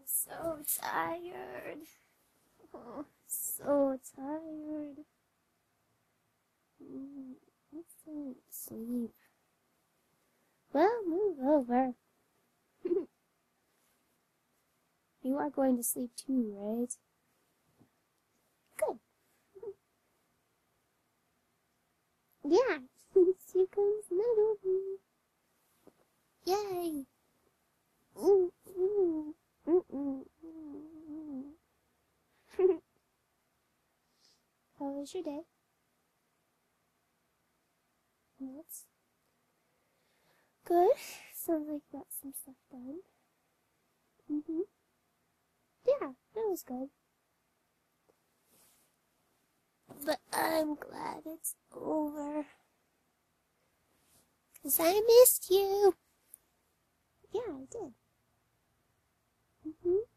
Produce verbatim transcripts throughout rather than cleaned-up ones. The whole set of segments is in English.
so tired. Oh, so tired. Mm, let's go sleep. Well, move over. You are going to sleep too, right? Good. Yeah. Here comes Meadow. Yay. Ooh, ooh, ooh, ooh, ooh. How was your day? That's good. Sounds like you got some stuff done. Mm-hmm. Yeah, that was good. But I'm glad it's over. 'Cause I missed you. Yeah, I did. Mm-hmm.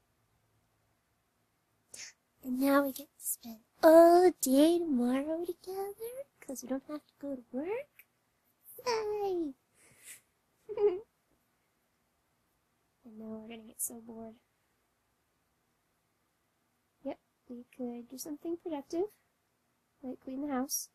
And now we get to spend all day tomorrow together. 'Cause we don't have to go to work. Yay! And now we're gonna get so bored. Yep, we could do something productive. Like clean the house.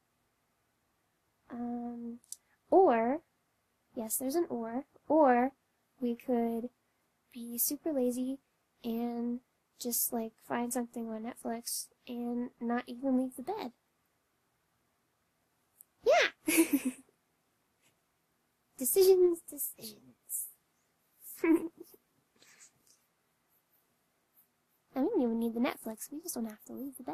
Um, or, yes, there's an or, or we could be super lazy and just like find something on Netflix and not even leave the bed. Yeah! Decisions, decisions. I don't even need the Netflix, we just don't have to leave the bed.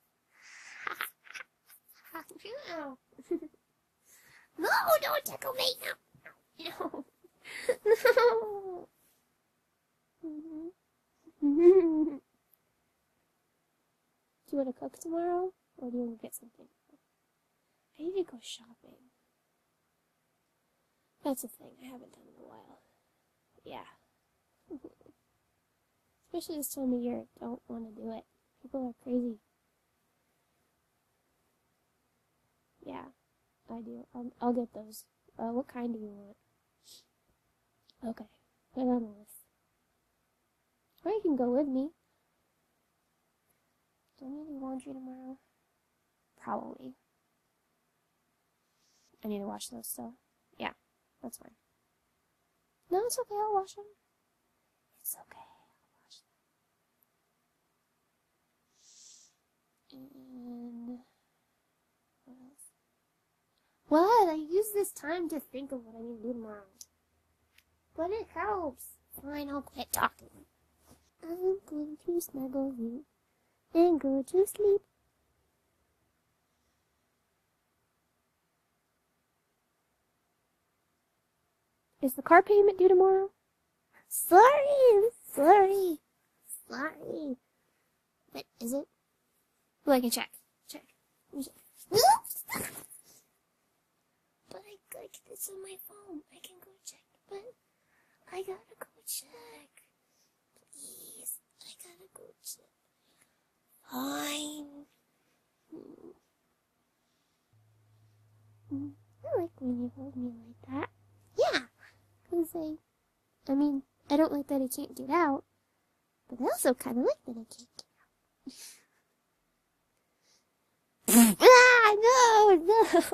No! No, don't tickle me! No! No! Mm-hmm. Do you want to cook tomorrow, or do you want to get something? I need to go shopping. That's a thing I haven't done in a while. Yeah. Especially this time of year, I don't want to do it. People are crazy. Yeah, I do. I'll, I'll get those. Uh, what kind do you want? Okay, put it on the list. Or you can go with me. Do I need to do laundry tomorrow? Probably. I need to wash those, so yeah, that's fine. No, it's okay, I'll wash them. It's okay, I'll wash them. And what else? What? I use this time to think of what I need to do tomorrow. But it helps. Fine, I'll quit talking. I'm going to snuggle you and go to sleep. Is the car payment due tomorrow? Sorry, sorry, sorry. But is it? Well, I can check. Check. But I like this on my phone. I can go check. But I gotta go check. Please, I gotta go check. Fine. Mm. I like when you hold me like that. Yeah, because I, I mean, I don't like that I can't get out, but I also kind of like that I can't get out. Ah, no,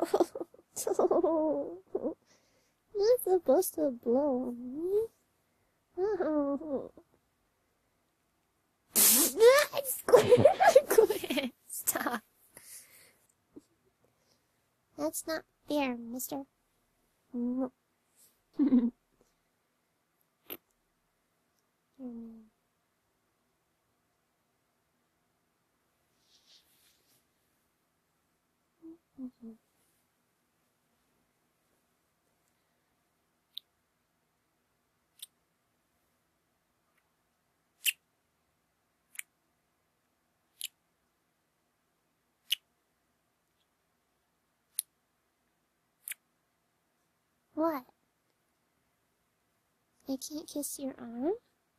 no. You're supposed to blow on me. Oh. I just quit. I quit. Stop. That's not fair, mister. No. mm-hmm. What? I can't kiss your arm?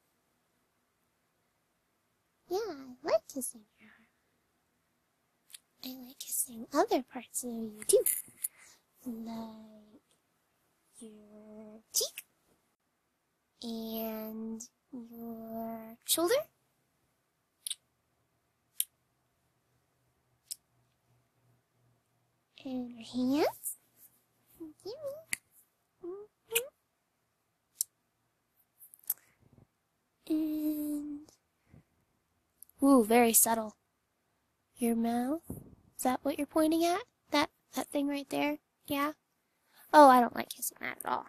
Yeah, I like kissing your arm. I like kissing other parts of you too. Like your cheek and your shoulder. And her hands. And, ooh, very subtle. Your mouth. Is that what you're pointing at? That, that thing right there? Yeah? Oh, I don't like kissing that at all.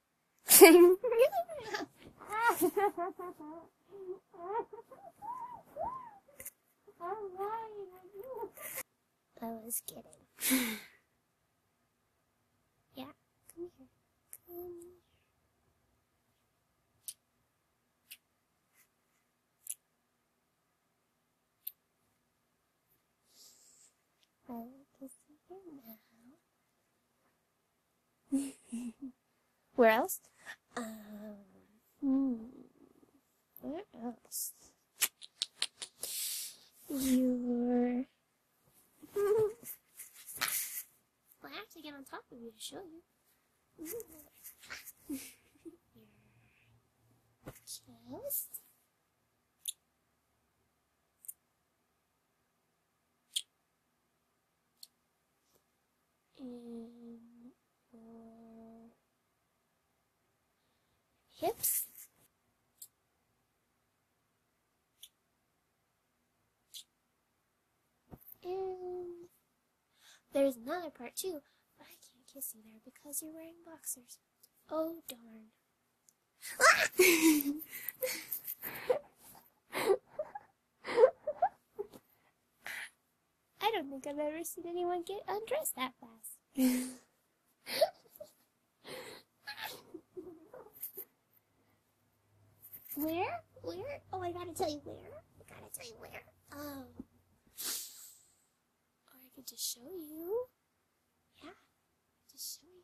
I was kidding. Yeah, come here. Come here. I like kissing your mouth. Where else? Um, hmm. Where else? Your... Well, I have to get on top of you to show you. Your chest. And your hips. And there's another part too, but I can't kiss you there because you're wearing boxers. Oh darn. I don't think I've ever seen anyone get undressed that fast. Where? Where? Oh, I gotta tell you where. I gotta tell you where. Oh. Or I could just show you. Yeah, just show you.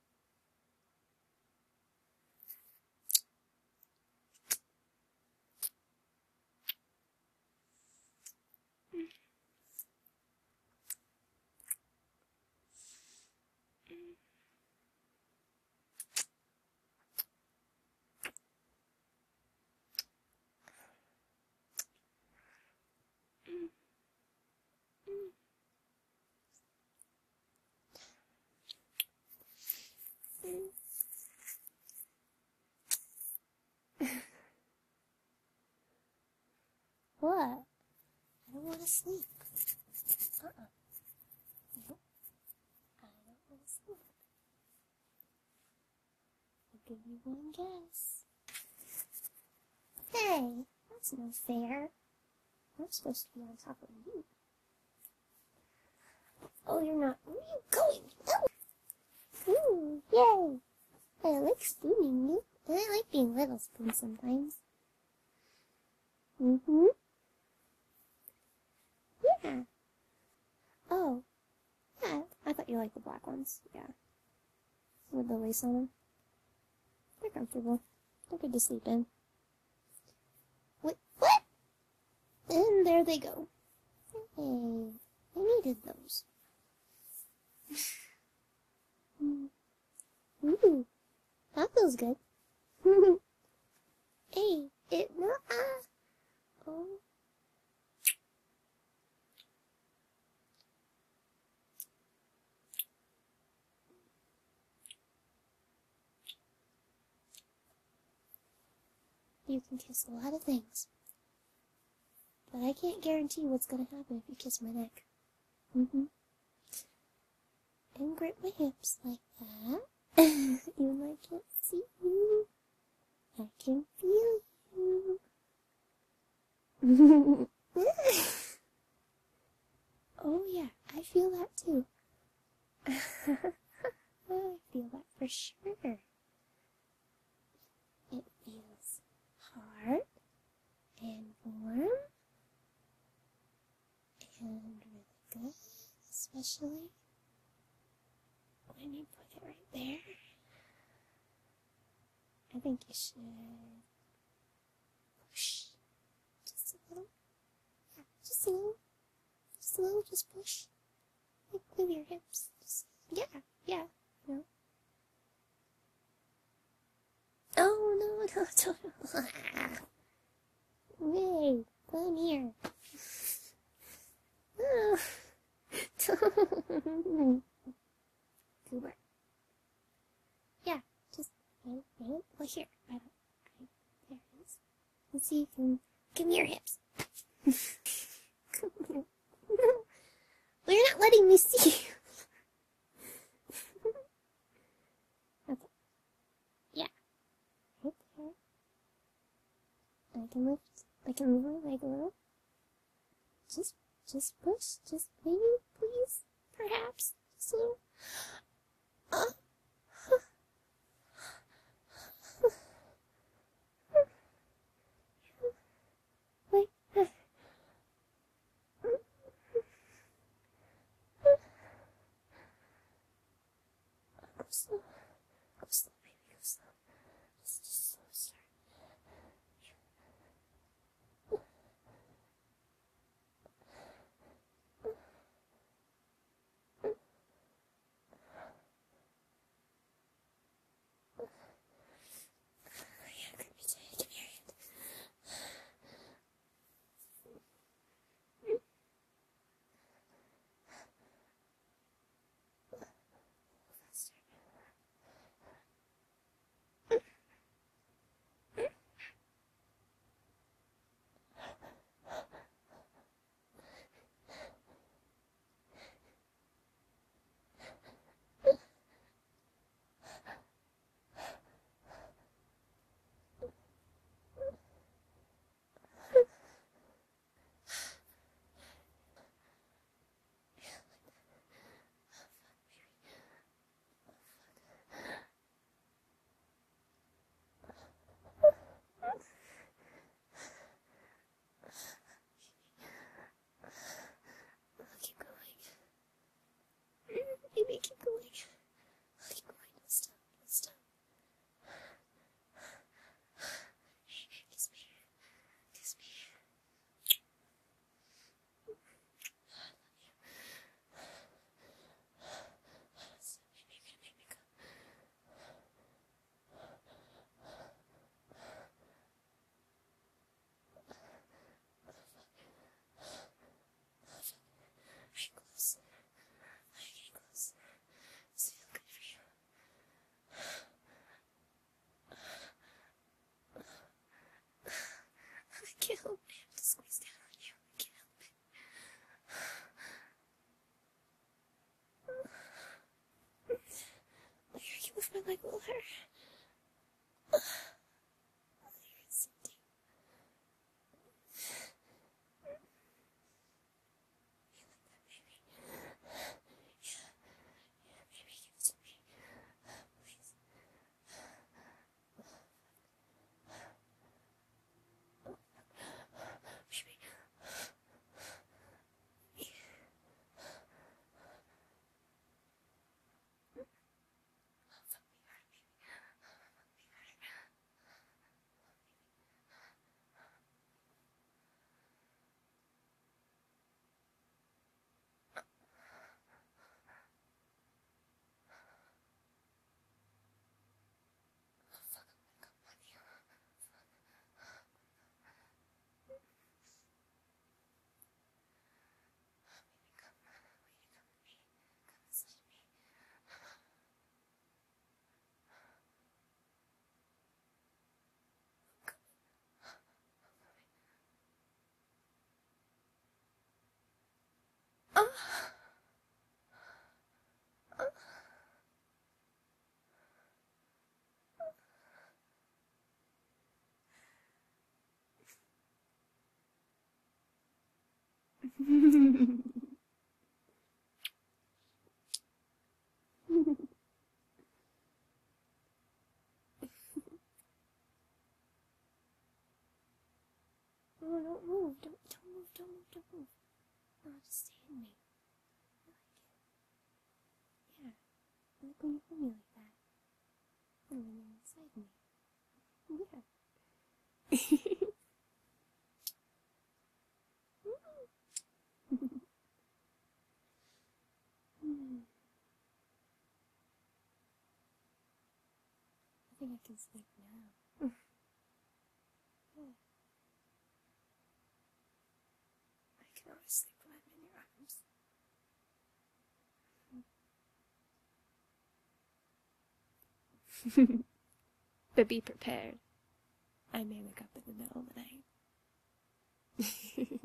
What? I don't want to sleep. Uh-uh. Nope. I don't want to sleep. I'll give you one guess. Hey, that's no fair. I'm supposed to be on top of you. Oh, you're not. Where are you going? Oh. Ooh, yay. I like spooning you. And I like being little spoon sometimes. Mm-hmm. Yeah. Oh. Yeah. I thought you liked the black ones. Yeah. With the lace on them. They're comfortable. They're good to sleep in. What? What? And there they go. Hey. I needed those. Ooh. That feels good. Hey. It. No. Ah. Oh. You can kiss a lot of things. But I can't guarantee what's gonna happen if you kiss my neck. Mm-hmm. And grip my hips like that. Even though I can't see you, I can feel you. Oh yeah, I feel that too. I feel that for sure. It feels hard and warm and really good, especially when you put it right there. I think you should push just a little. Yeah, just a little. Just a little, just push. Like with your hips. Just, yeah, yeah, no. Oh, no, no, don't. Let's see, come, come here, hips. Come here. No. Well, you're not letting me see you. Okay. Yeah. Right there. I can lift, I can move my leg a little. Just, just push, just maybe, please, perhaps, just a little. Uh. Like that. Go slow, go slow, baby, go slow. Just, just slow start. Yeah, give me, give me your hand. Faster. Keep going. Baby, keep going. Keep going. Don't stop. Don't stop. Kiss me. Kiss me. I love you. So maybe you're gonna make me go. Are you close? Are you getting close? Does it feel good for you? I can't help it. I have to squeeze down on you. I can't help it. Here, I can lift my leg a little higher. Here, it's so deep. You like that, baby? Yeah. Yeah, baby, give it to me. Please. Baby. Fuck me hard, baby. Fuck me harder. Oh, fuck, I'm gonna come on you. Baby, come. Will you come with me? Come inside me. Oh. Oh, don't move. Don't, don't move. Don't move. Don't move. No, just stay in me. I like it. Yeah. I like when you hold me like that. And when you're inside me. Yeah. Hmm. I think I can sleep now. Yeah. I can always sleep when I'm in your arms. But be prepared. I may wake up in the middle of the night.